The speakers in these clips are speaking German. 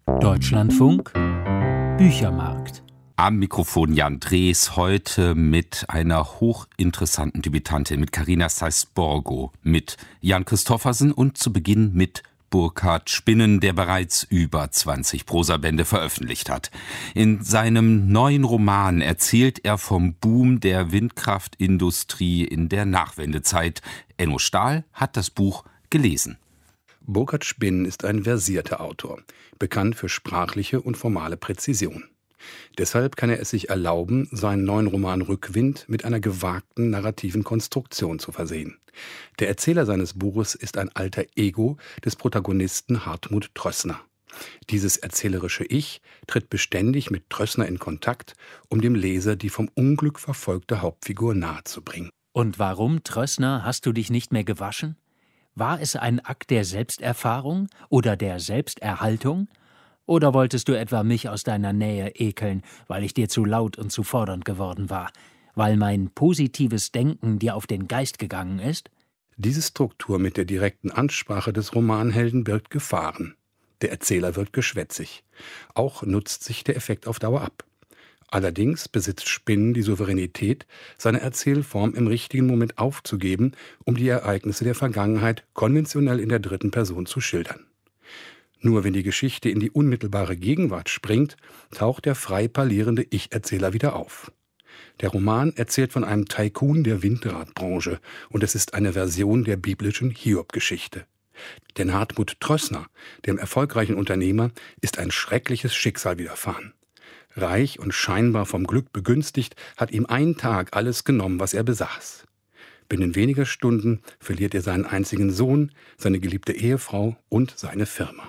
Deutschlandfunk Büchermarkt. Am Mikrofon Jan Drees, heute mit einer hochinteressanten Debütantin, mit Carina Seiss-Borgo, mit Jan Christoffersen und zu Beginn mit Burkhard Spinnen, der bereits über 20 Prosabände veröffentlicht hat. In seinem neuen Roman erzählt er vom Boom der Windkraftindustrie in der Nachwendezeit. Enno Stahl hat das Buch gelesen. Burkhard Spinnen ist ein versierter Autor, bekannt für sprachliche und formale Präzision. Deshalb kann er es sich erlauben, seinen neuen Roman Rückwind mit einer gewagten narrativen Konstruktion zu versehen. Der Erzähler seines Buches ist ein alter Ego des Protagonisten Hartmut Trössner. Dieses erzählerische Ich tritt beständig mit Trössner in Kontakt, um dem Leser die vom Unglück verfolgte Hauptfigur nahezubringen. Und warum, Trössner, hast du dich nicht mehr gewaschen? War es ein Akt der Selbsterfahrung oder der Selbsterhaltung? Oder wolltest du etwa mich aus deiner Nähe ekeln, weil ich dir zu laut und zu fordernd geworden war? Weil mein positives Denken dir auf den Geist gegangen ist? Diese Struktur mit der direkten Ansprache des Romanhelden birgt Gefahren. Der Erzähler wird geschwätzig. Auch nutzt sich der Effekt auf Dauer ab. Allerdings besitzt Spinnen die Souveränität, seine Erzählform im richtigen Moment aufzugeben, um die Ereignisse der Vergangenheit konventionell in der dritten Person zu schildern. Nur wenn die Geschichte in die unmittelbare Gegenwart springt, taucht der frei parlierende Ich-Erzähler wieder auf. Der Roman erzählt von einem Tycoon der Windradbranche und es ist eine Version der biblischen Hiob-Geschichte. Denn Hartmut Trössner, dem erfolgreichen Unternehmer, ist ein schreckliches Schicksal widerfahren. Reich und scheinbar vom Glück begünstigt, hat ihm ein Tag alles genommen, was er besaß. Binnen weniger Stunden verliert er seinen einzigen Sohn, seine geliebte Ehefrau und seine Firma.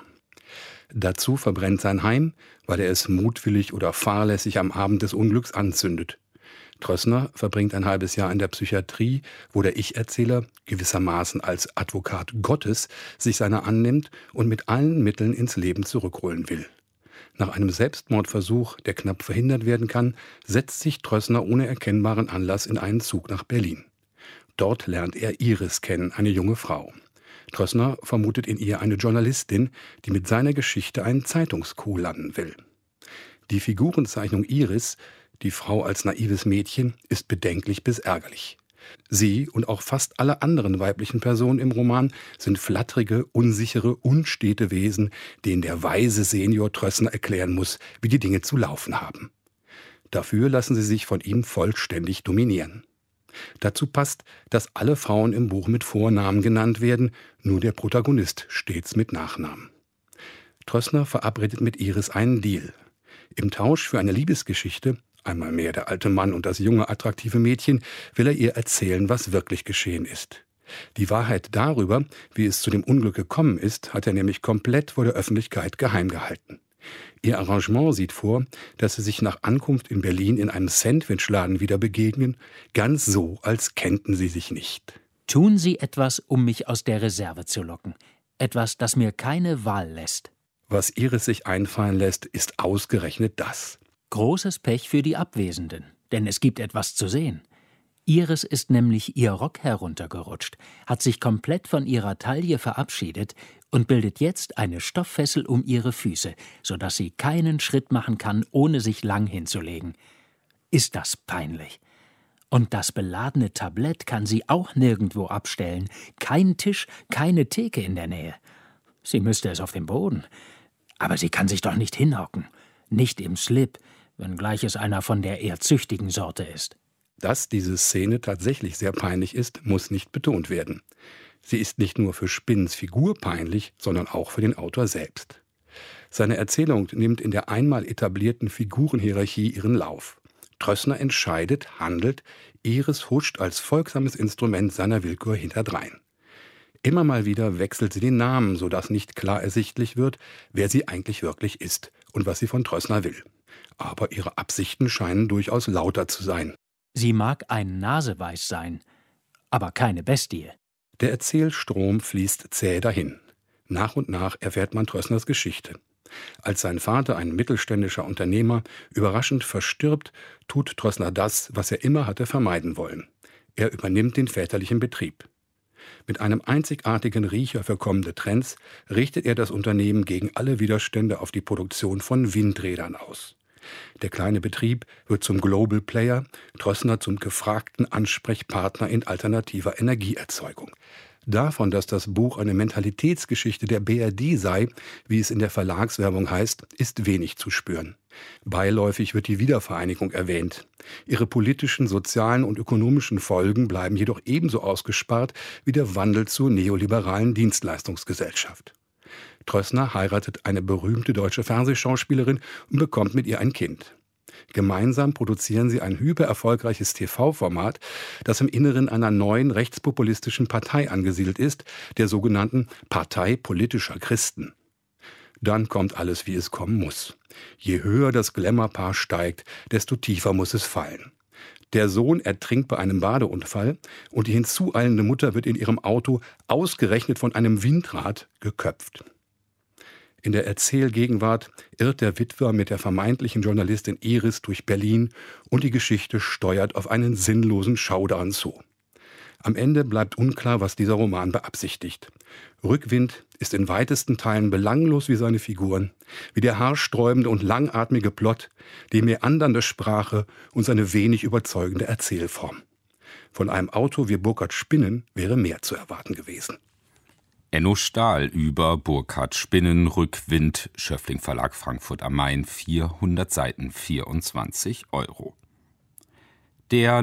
Dazu verbrennt sein Heim, weil er es mutwillig oder fahrlässig am Abend des Unglücks anzündet. Trössner verbringt ein halbes Jahr in der Psychiatrie, wo der Ich-Erzähler gewissermaßen als Advokat Gottes sich seiner annimmt und mit allen Mitteln ins Leben zurückholen will. Nach einem Selbstmordversuch, der knapp verhindert werden kann, setzt sich Trössner ohne erkennbaren Anlass in einen Zug nach Berlin. Dort lernt er Iris kennen, eine junge Frau. Trössner vermutet in ihr eine Journalistin, die mit seiner Geschichte einen Zeitungskuh landen will. Die Figurenzeichnung Iris, die Frau als naives Mädchen, ist bedenklich bis ärgerlich. Sie und auch fast alle anderen weiblichen Personen im Roman sind flatterige, unsichere, unstete Wesen, denen der weise Senior Trössner erklären muss, wie die Dinge zu laufen haben. Dafür lassen sie sich von ihm vollständig dominieren. Dazu passt, dass alle Frauen im Buch mit Vornamen genannt werden, nur der Protagonist stets mit Nachnamen. Trössner verabredet mit Iris einen Deal. Im Tausch für eine Liebesgeschichte, einmal mehr der alte Mann und das junge, attraktive Mädchen, will er ihr erzählen, was wirklich geschehen ist. Die Wahrheit darüber, wie es zu dem Unglück gekommen ist, hat er nämlich komplett vor der Öffentlichkeit geheim gehalten. Ihr Arrangement sieht vor, dass sie sich nach Ankunft in Berlin in einem Sandwichladen wieder begegnen, ganz so, als kennten sie sich nicht. Tun Sie etwas, um mich aus der Reserve zu locken. Etwas, das mir keine Wahl lässt. Was Iris sich einfallen lässt, ist ausgerechnet das. Großes Pech für die Abwesenden, denn es gibt etwas zu sehen. Iris ist nämlich ihr Rock heruntergerutscht, hat sich komplett von ihrer Taille verabschiedet und bildet jetzt eine Stofffessel um ihre Füße, sodass sie keinen Schritt machen kann, ohne sich lang hinzulegen. Ist das peinlich? Und das beladene Tablett kann sie auch nirgendwo abstellen. Kein Tisch, keine Theke in der Nähe. Sie müsste es auf dem Boden. Aber sie kann sich doch nicht hinhocken. Nicht im Slip, wenngleich es einer von der eher züchtigen Sorte ist. Dass diese Szene tatsächlich sehr peinlich ist, muss nicht betont werden. Sie ist nicht nur für Spinnens Figur peinlich, sondern auch für den Autor selbst. Seine Erzählung nimmt in der einmal etablierten Figurenhierarchie ihren Lauf. Trössner entscheidet, handelt, Iris huscht als folgsames Instrument seiner Willkür hinterdrein. Immer mal wieder wechselt sie den Namen, sodass nicht klar ersichtlich wird, wer sie eigentlich wirklich ist und was sie von Trössner will. Aber ihre Absichten scheinen durchaus lauter zu sein. Sie mag ein Naseweiß sein, aber keine Bestie. Der Erzählstrom fließt zäh dahin. Nach und nach erfährt man Trössners Geschichte. Als sein Vater, ein mittelständischer Unternehmer, überraschend verstirbt, tut Trössner das, was er immer hatte vermeiden wollen. Er übernimmt den väterlichen Betrieb. Mit einem einzigartigen Riecher für kommende Trends richtet er das Unternehmen gegen alle Widerstände auf die Produktion von Windrädern aus. Der kleine Betrieb wird zum Global Player, Trössner zum gefragten Ansprechpartner in alternativer Energieerzeugung. Davon, dass das Buch eine Mentalitätsgeschichte der BRD sei, wie es in der Verlagswerbung heißt, ist wenig zu spüren. Beiläufig wird die Wiedervereinigung erwähnt. Ihre politischen, sozialen und ökonomischen Folgen bleiben jedoch ebenso ausgespart wie der Wandel zur neoliberalen Dienstleistungsgesellschaft. Trössner heiratet eine berühmte deutsche Fernsehschauspielerin und bekommt mit ihr ein Kind. Gemeinsam produzieren sie ein hypererfolgreiches TV-Format, das im Inneren einer neuen rechtspopulistischen Partei angesiedelt ist, der sogenannten Partei politischer Christen. Dann kommt alles, wie es kommen muss. Je höher das Glamour-Paar steigt, desto tiefer muss es fallen. Der Sohn ertrinkt bei einem Badeunfall und die hinzueilende Mutter wird in ihrem Auto ausgerechnet von einem Windrad geköpft. In der Erzählgegenwart irrt der Witwer mit der vermeintlichen Journalistin Iris durch Berlin und die Geschichte steuert auf einen sinnlosen Showdown zu. Am Ende bleibt unklar, was dieser Roman beabsichtigt. Rückwind ist in weitesten Teilen belanglos wie seine Figuren, wie der haarsträubende und langatmige Plot, die meandernde Sprache und seine wenig überzeugende Erzählform. Von einem Autor wie Burkhard Spinnen wäre mehr zu erwarten gewesen. Enno Stahl über Burkhard Spinnen, Rückwind, Schöffling Verlag, Frankfurt am Main, 400 Seiten, 24 €. Der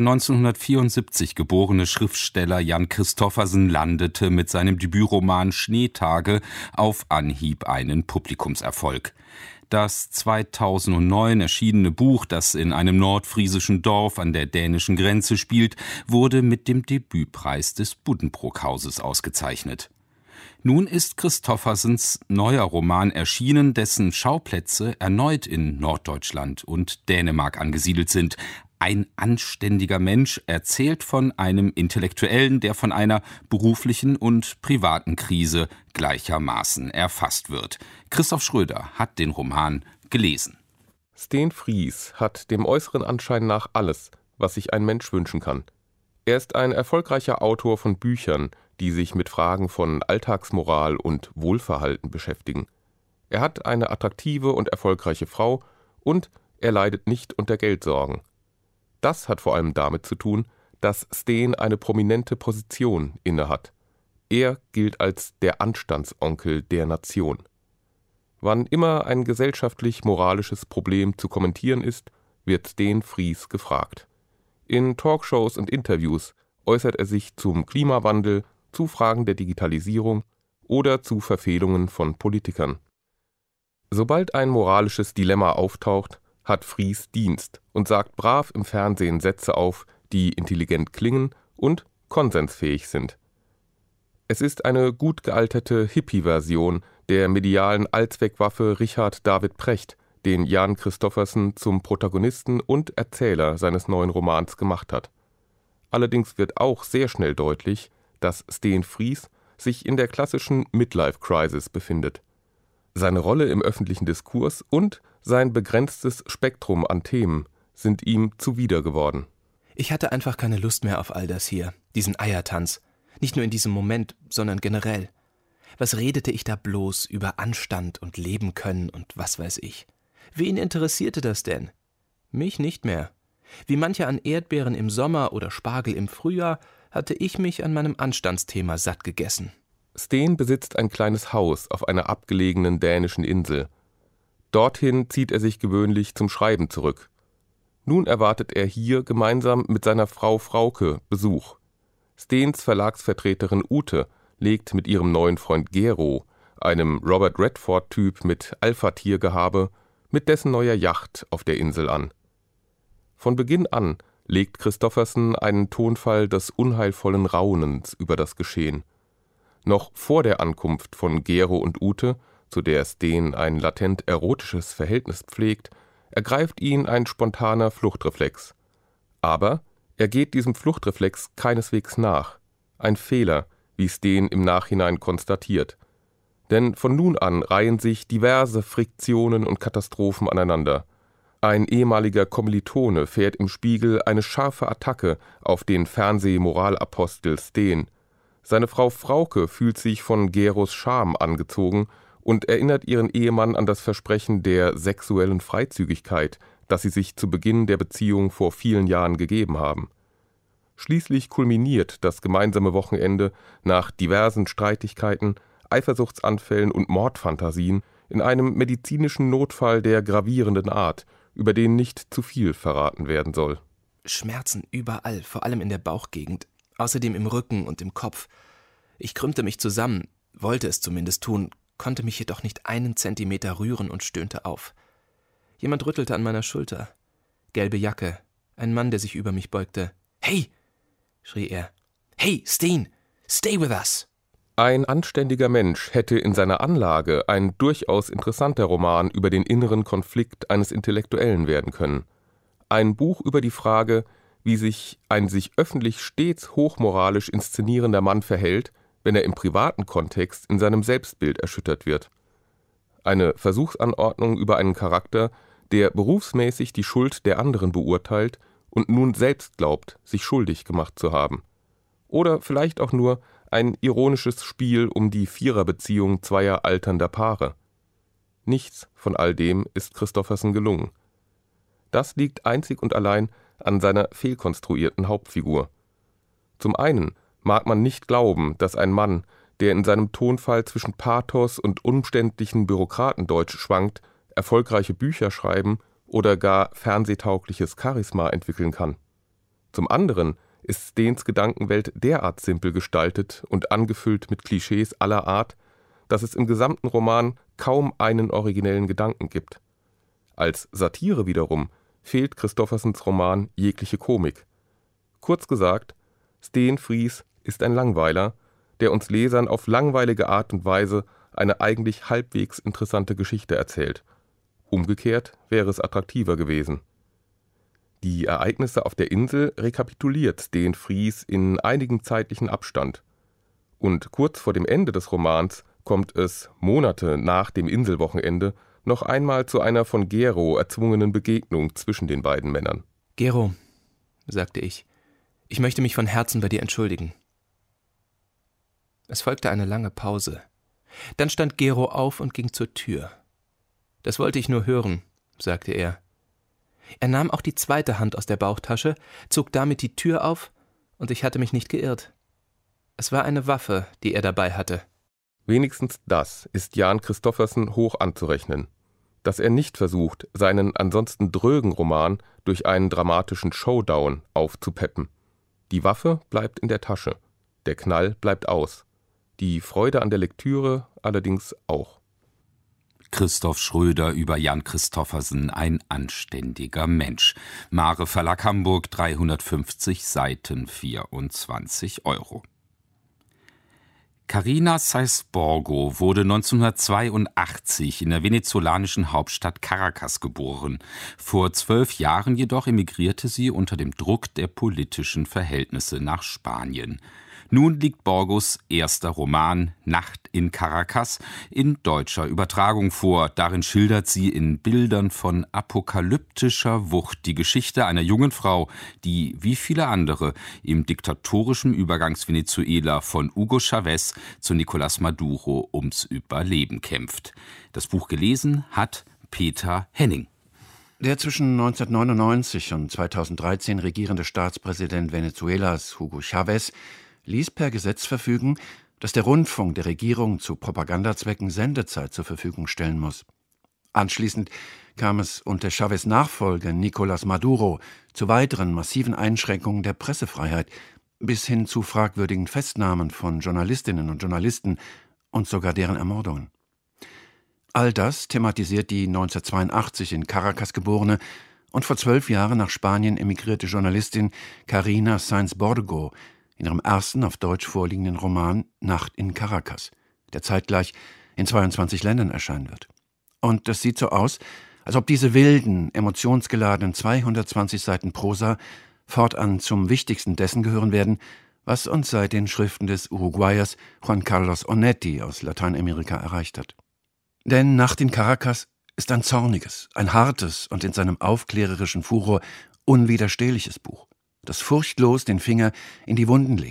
1974 geborene Schriftsteller Jan Kristoffersen landete mit seinem Debütroman Schneetage auf Anhieb einen Publikumserfolg. Das 2009 erschienene Buch, das in einem nordfriesischen Dorf an der dänischen Grenze spielt, wurde mit dem Debütpreis des Buddenbrookhauses ausgezeichnet. Nun ist Kristoffersens neuer Roman erschienen, dessen Schauplätze erneut in Norddeutschland und Dänemark angesiedelt sind. Ein anständiger Mensch erzählt von einem Intellektuellen, der von einer beruflichen und privaten Krise gleichermaßen erfasst wird. Christoph Schröder hat den Roman gelesen. Steen Fries hat dem äußeren Anschein nach alles, was sich ein Mensch wünschen kann. Er ist ein erfolgreicher Autor von Büchern, die sich mit Fragen von Alltagsmoral und Wohlverhalten beschäftigen. Er hat eine attraktive und erfolgreiche Frau und er leidet nicht unter Geldsorgen. Das hat vor allem damit zu tun, dass Steen eine prominente Position innehat. Er gilt als der Anstandsonkel der Nation. Wann immer ein gesellschaftlich-moralisches Problem zu kommentieren ist, wird Steen Fries gefragt. In Talkshows und Interviews äußert er sich zum Klimawandel, zu Fragen der Digitalisierung oder zu Verfehlungen von Politikern. Sobald ein moralisches Dilemma auftaucht, hat Fries Dienst und sagt brav im Fernsehen Sätze auf, die intelligent klingen und konsensfähig sind. Es ist eine gut gealterte Hippie-Version der medialen Allzweckwaffe Richard David Precht, den Jan Kristoffersen zum Protagonisten und Erzähler seines neuen Romans gemacht hat. Allerdings wird auch sehr schnell deutlich, dass Steen Fries sich in der klassischen Midlife-Crisis befindet. Seine Rolle im öffentlichen Diskurs und sein begrenztes Spektrum an Themen sind ihm zuwider geworden. Ich hatte einfach keine Lust mehr auf all das hier, diesen Eiertanz. Nicht nur in diesem Moment, sondern generell. Was redete ich da bloß über Anstand und Leben können und was weiß ich? Wen interessierte das denn? Mich nicht mehr. Wie mancher an Erdbeeren im Sommer oder Spargel im Frühjahr, hatte ich mich an meinem Anstandsthema satt gegessen. Steen besitzt ein kleines Haus auf einer abgelegenen dänischen Insel. Dorthin zieht er sich gewöhnlich zum Schreiben zurück. Nun erwartet er hier gemeinsam mit seiner Frau Frauke Besuch. Steens Verlagsvertreterin Ute legt mit ihrem neuen Freund Gero, einem Robert Redford-Typ mit Alpha-Tiergehabe, mit dessen neuer Yacht auf der Insel an. Von Beginn an legt Kristoffersen einen Tonfall des unheilvollen Raunens über das Geschehen. Noch vor der Ankunft von Gero und Ute, zu der Steen ein latent erotisches Verhältnis pflegt, ergreift ihn ein spontaner Fluchtreflex. Aber er geht diesem Fluchtreflex keineswegs nach. Ein Fehler, wie Steen im Nachhinein konstatiert. Denn von nun an reihen sich diverse Friktionen und Katastrophen aneinander. Ein ehemaliger Kommilitone fährt im Spiegel eine scharfe Attacke auf den Fernsehmoralapostel Steen. Seine Frau Frauke fühlt sich von Geros Charme angezogen und erinnert ihren Ehemann an das Versprechen der sexuellen Freizügigkeit, das sie sich zu Beginn der Beziehung vor vielen Jahren gegeben haben. Schließlich kulminiert das gemeinsame Wochenende nach diversen Streitigkeiten, Eifersuchtsanfällen und Mordfantasien in einem medizinischen Notfall der gravierenden Art, über den nicht zu viel verraten werden soll. Schmerzen überall, vor allem in der Bauchgegend, außerdem im Rücken und im Kopf. Ich krümmte mich zusammen, wollte es zumindest tun, konnte mich jedoch nicht einen Zentimeter rühren und stöhnte auf. Jemand rüttelte an meiner Schulter. Gelbe Jacke, ein Mann, der sich über mich beugte. »Hey!« schrie er. »Hey, Steen! Stay with us!« Ein anständiger Mensch hätte in seiner Anlage ein durchaus interessanter Roman über den inneren Konflikt eines Intellektuellen werden können. Ein Buch über die Frage, wie sich ein sich öffentlich stets hochmoralisch inszenierender Mann verhält, wenn er im privaten Kontext in seinem Selbstbild erschüttert wird. Eine Versuchsanordnung über einen Charakter, der berufsmäßig die Schuld der anderen beurteilt und nun selbst glaubt, sich schuldig gemacht zu haben. Oder vielleicht auch nur ein ironisches Spiel um die Viererbeziehung zweier alternder Paare. Nichts von all dem ist Christoffersen gelungen. Das liegt einzig und allein an seiner fehlkonstruierten Hauptfigur. Zum einen mag man nicht glauben, dass ein Mann, der in seinem Tonfall zwischen Pathos und umständlichen Bürokratendeutsch schwankt, erfolgreiche Bücher schreiben oder gar fernsehtaugliches Charisma entwickeln kann. Zum anderen ist Steens Gedankenwelt derart simpel gestaltet und angefüllt mit Klischees aller Art, dass es im gesamten Roman kaum einen originellen Gedanken gibt. Als Satire wiederum fehlt Christoffersens Roman jegliche Komik. Kurz gesagt, Steen Fries ist ein Langweiler, der uns Lesern auf langweilige Art und Weise eine eigentlich halbwegs interessante Geschichte erzählt. Umgekehrt wäre es attraktiver gewesen. Die Ereignisse auf der Insel rekapituliert Steen Fries in einigem zeitlichen Abstand. Und kurz vor dem Ende des Romans kommt es, Monate nach dem Inselwochenende, noch einmal zu einer von Gero erzwungenen Begegnung zwischen den beiden Männern. »Gero«, sagte ich möchte mich von Herzen bei dir entschuldigen.« Es folgte eine lange Pause. Dann stand Gero auf und ging zur Tür. »Das wollte ich nur hören«, sagte er. Er nahm auch die zweite Hand aus der Bauchtasche, zog damit die Tür auf, und ich hatte mich nicht geirrt. Es war eine Waffe, die er dabei hatte. Wenigstens das ist Jan Christoffersen hoch anzurechnen. Dass er nicht versucht, seinen ansonsten drögen Roman durch einen dramatischen Showdown aufzupeppen. Die Waffe bleibt in der Tasche, der Knall bleibt aus. Die Freude an der Lektüre allerdings auch. Christoph Schröder über Jan Christoffersen, ein anständiger Mensch. Mare Verlag Hamburg, 350 Seiten, 24 €. Carina Saiz-Borgo wurde 1982 in der venezolanischen Hauptstadt Caracas geboren. Vor 12 Jahren jedoch emigrierte sie unter dem Druck der politischen Verhältnisse nach Spanien. Nun liegt Borgos erster Roman »Nacht in Caracas« in deutscher Übertragung vor. Darin schildert sie in Bildern von apokalyptischer Wucht die Geschichte einer jungen Frau, die, wie viele andere, im diktatorischen Übergangs-Venezuela von Hugo Chávez zu Nicolás Maduro ums Überleben kämpft. Das Buch gelesen hat Peter Henning. Der zwischen 1999 und 2013 regierende Staatspräsident Venezuelas, Hugo Chávez, ließ per Gesetz verfügen, dass der Rundfunk der Regierung zu Propagandazwecken Sendezeit zur Verfügung stellen muss. Anschließend kam es unter Chávez' Nachfolger Nicolás Maduro zu weiteren massiven Einschränkungen der Pressefreiheit bis hin zu fragwürdigen Festnahmen von Journalistinnen und Journalisten und sogar deren Ermordungen. All das thematisiert die 1982 in Caracas geborene und vor 12 Jahren nach Spanien emigrierte Journalistin Carina Saiz-Borgo in ihrem ersten auf Deutsch vorliegenden Roman »Nacht in Caracas«, der zeitgleich in 22 Ländern erscheinen wird. Und das sieht so aus, als ob diese wilden, emotionsgeladenen 220 Seiten Prosa fortan zum Wichtigsten dessen gehören werden, was uns seit den Schriften des Uruguayers Juan Carlos Onetti aus Lateinamerika erreicht hat. Denn »Nacht in Caracas« ist ein zorniges, ein hartes und in seinem aufklärerischen Furor unwiderstehliches Buch, das furchtlos den Finger in die Wunden legt,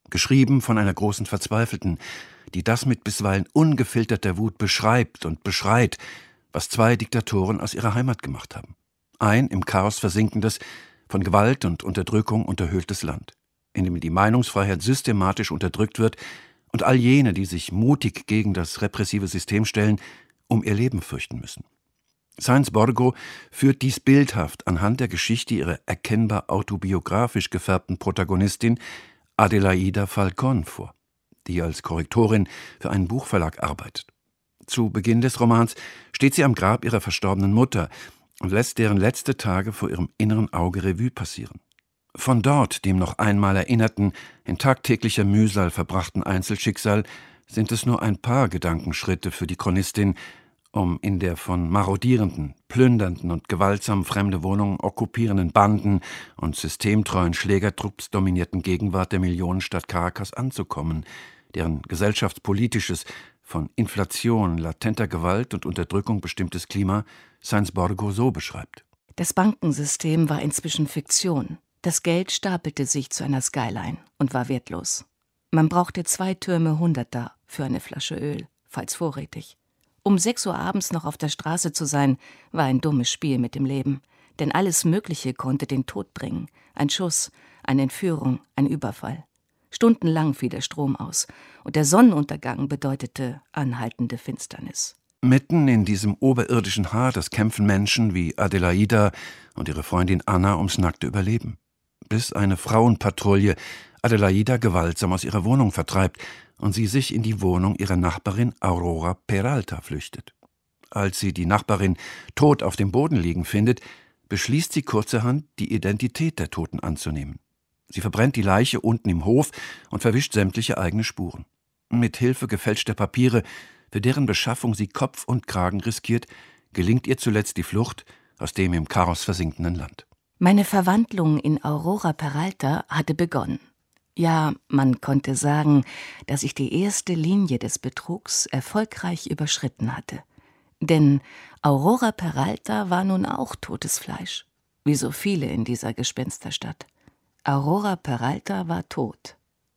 geschrieben von einer großen Verzweifelten, die das mit bisweilen ungefilterter Wut beschreibt und beschreit, was 2 Diktatoren aus ihrer Heimat gemacht haben. Ein im Chaos versinkendes, von Gewalt und Unterdrückung unterhöhltes Land, in dem die Meinungsfreiheit systematisch unterdrückt wird und all jene, die sich mutig gegen das repressive System stellen, um ihr Leben fürchten müssen. Sáenz-Borgo führt dies bildhaft anhand der Geschichte ihrer erkennbar autobiografisch gefärbten Protagonistin Adelaida Falcón vor, die als Korrektorin für einen Buchverlag arbeitet. Zu Beginn des Romans steht sie am Grab ihrer verstorbenen Mutter und lässt deren letzte Tage vor ihrem inneren Auge Revue passieren. Von dort, dem noch einmal erinnerten, in tagtäglicher Mühsal verbrachten Einzelschicksal, sind es nur ein paar Gedankenschritte für die Chronistin, um in der von marodierenden, plündernden und gewaltsam fremde Wohnungen okkupierenden Banden und systemtreuen Schlägertrupps dominierten Gegenwart der Millionenstadt Caracas anzukommen, deren gesellschaftspolitisches, von Inflation, latenter Gewalt und Unterdrückung bestimmtes Klima Sáenz-Borgo so beschreibt. Das Bankensystem war inzwischen Fiktion. Das Geld stapelte sich zu einer Skyline und war wertlos. Man brauchte 2 Türme Hunderter für eine Flasche Öl, falls vorrätig. Um 6 Uhr abends noch auf der Straße zu sein, war ein dummes Spiel mit dem Leben. Denn alles Mögliche konnte den Tod bringen. Ein Schuss, eine Entführung, ein Überfall. Stundenlang fiel der Strom aus. Und der Sonnenuntergang bedeutete anhaltende Finsternis. Mitten in diesem oberirdischen Hades kämpfen Menschen wie Adelaida und ihre Freundin Anna ums nackte Überleben. Bis eine Frauenpatrouille Adelaida gewaltsam aus ihrer Wohnung vertreibt und sie sich in die Wohnung ihrer Nachbarin Aurora Peralta flüchtet. Als sie die Nachbarin tot auf dem Boden liegen findet, beschließt sie kurzerhand, die Identität der Toten anzunehmen. Sie verbrennt die Leiche unten im Hof und verwischt sämtliche eigene Spuren. Mit Hilfe gefälschter Papiere, für deren Beschaffung sie Kopf und Kragen riskiert, gelingt ihr zuletzt die Flucht aus dem im Chaos versinkenden Land. Meine Verwandlung in Aurora Peralta hatte begonnen. Ja, man konnte sagen, dass ich die erste Linie des Betrugs erfolgreich überschritten hatte. Denn Aurora Peralta war nun auch totes Fleisch, wie so viele in dieser Gespensterstadt. Aurora Peralta war tot.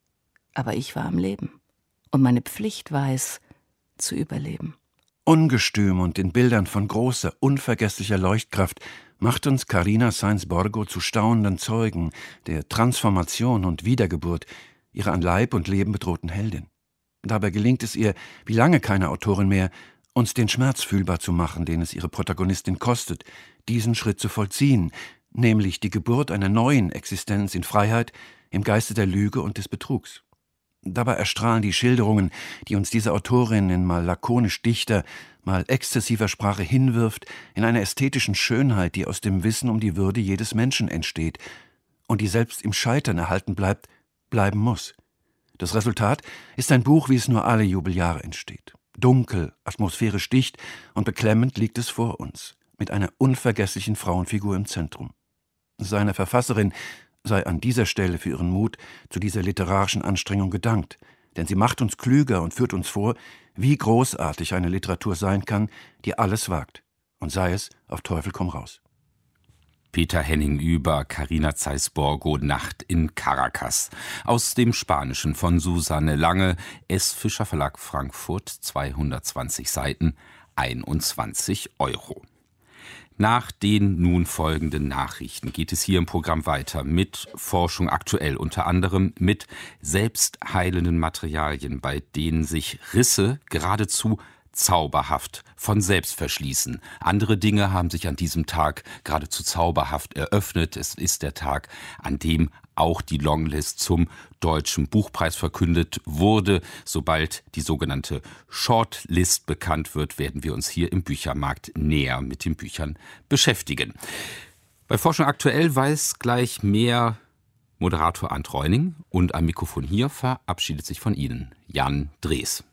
Aber ich war am Leben. Und meine Pflicht war es, zu überleben. Ungestüm und in Bildern von großer, unvergesslicher Leuchtkraft macht uns Carina Sáenz-Borgo zu staunenden Zeugen der Transformation und Wiedergeburt ihrer an Leib und Leben bedrohten Heldin. Dabei gelingt es ihr, wie lange keine Autorin mehr, uns den Schmerz fühlbar zu machen, den es ihre Protagonistin kostet, diesen Schritt zu vollziehen, nämlich die Geburt einer neuen Existenz in Freiheit im Geiste der Lüge und des Betrugs. Dabei erstrahlen die Schilderungen, die uns diese Autorin in mal lakonisch dichter, mal exzessiver Sprache hinwirft, in einer ästhetischen Schönheit, die aus dem Wissen um die Würde jedes Menschen entsteht und die selbst im Scheitern erhalten bleiben muss. Das Resultat ist ein Buch, wie es nur alle Jubeljahre entsteht. Dunkel, atmosphärisch dicht und beklemmend liegt es vor uns, mit einer unvergesslichen Frauenfigur im Zentrum. Seiner Verfasserin sei an dieser Stelle für ihren Mut zu dieser literarischen Anstrengung gedankt, denn sie macht uns klüger und führt uns vor, wie großartig eine Literatur sein kann, die alles wagt, und sei es auf Teufel komm raus. Peter Henning über Carina Sáenz-Borgo Nacht in Caracas. Aus dem Spanischen von Susanne Lange, S. Fischer Verlag Frankfurt, 220 Seiten, 21 €. Nach den nun folgenden Nachrichten geht es hier im Programm weiter mit Forschung aktuell, unter anderem mit selbstheilenden Materialien, bei denen sich Risse geradezu zauberhaft von selbst verschließen. Andere Dinge haben sich an diesem Tag geradezu zauberhaft eröffnet. Es ist der Tag, an dem auch die Longlist zum Deutschen Buchpreis verkündet wurde. Sobald die sogenannte Shortlist bekannt wird, werden wir uns hier im Büchermarkt näher mit den Büchern beschäftigen. Bei Forschung aktuell weiß gleich mehr Moderator Arndt Reuning und am Mikrofon hier verabschiedet sich von Ihnen Jan Drees.